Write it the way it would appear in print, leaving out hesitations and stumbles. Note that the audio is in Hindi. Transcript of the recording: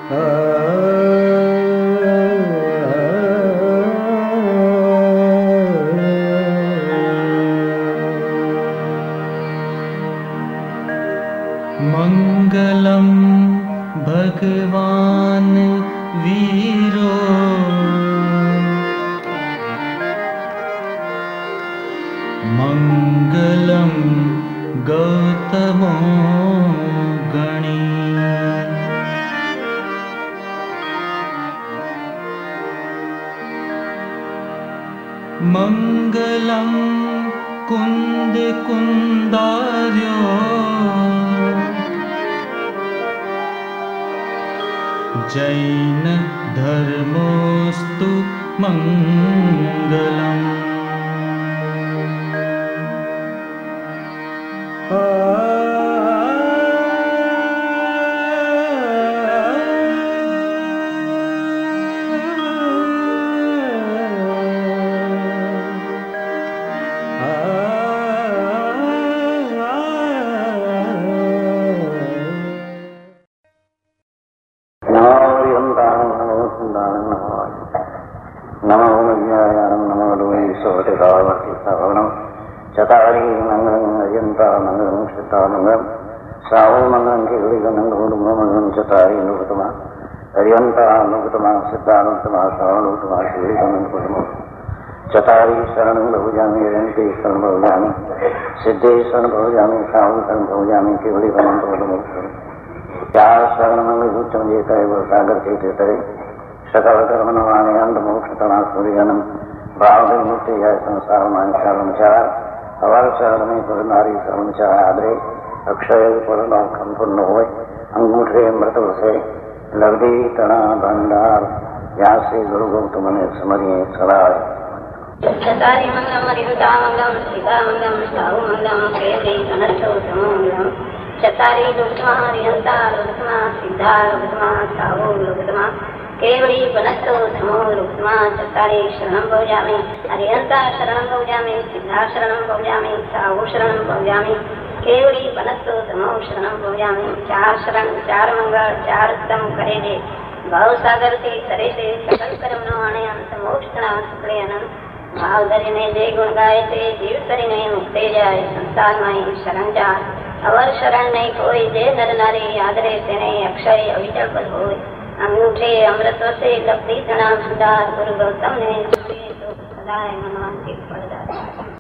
मंगलम भगवान वीरो मंगलम गौतमो गणी मंगलम कुंद कुंदार्यो जैन धर्मोस्तु मंगलम। चतारी मंगलम अजंता मंगलम श्रुता मंगलम साहु मंगलम मंगलम चतारी नुगतमा अरियंता नुगतमा सिद्धा नुगतमा साहु नुगतमा श्री चतारी शरण बहुजामी अरियंते शरण बहुजामी सिद्धे शरण बहुजामी साहु शरण बहुजामी केवली चार शरण मंगल उच्चम जेता है सागर थे तरे सकल कर्म नवाने अंत मोक्षतमा सूर्यनम भाव मुक्ति है संसार मान शरण चार हवार शरण में पर नारी शरण चाह आदरे अक्षय पर नौखम पूर्ण हो अंगूठे मृत से लगदी तना भंडार यहाँ से गुरु गौतम ने समरिये सराय चतारी मंगलम अरिहंता मंगलम सीता मंगलम साहु मंगलम केवली अनंतो मंगलम चतारी लुगतमा अरिहंता लुगतमा सीता लुगतमा साहु लुगतमा केवली बनस्तो धमो लुगतमा चतारी शरणं भजामि अरिहंता शरणं भजामि सिद्धा शरणं भजामि साहु शरणं भजामि केवली बनस्तो धमो शरणं भजामि चार शरण चार मंगल चार उत्तम करे दे भाव सागर से करे से सकल कर्म नो आने अंत मोक्ष ना सकले अनंत भाव धरी ने जे गुण गाए ते जीव करी ने मुक्ते जाए संसार में शरण जा अवर शरण नहीं कोई जे नर नारी आदरे तेने अक्षय अविचल पद होय अंगूठे अमृत से लपटी तना भंडार गुरु गौतम ने सदाय मनवांचित फल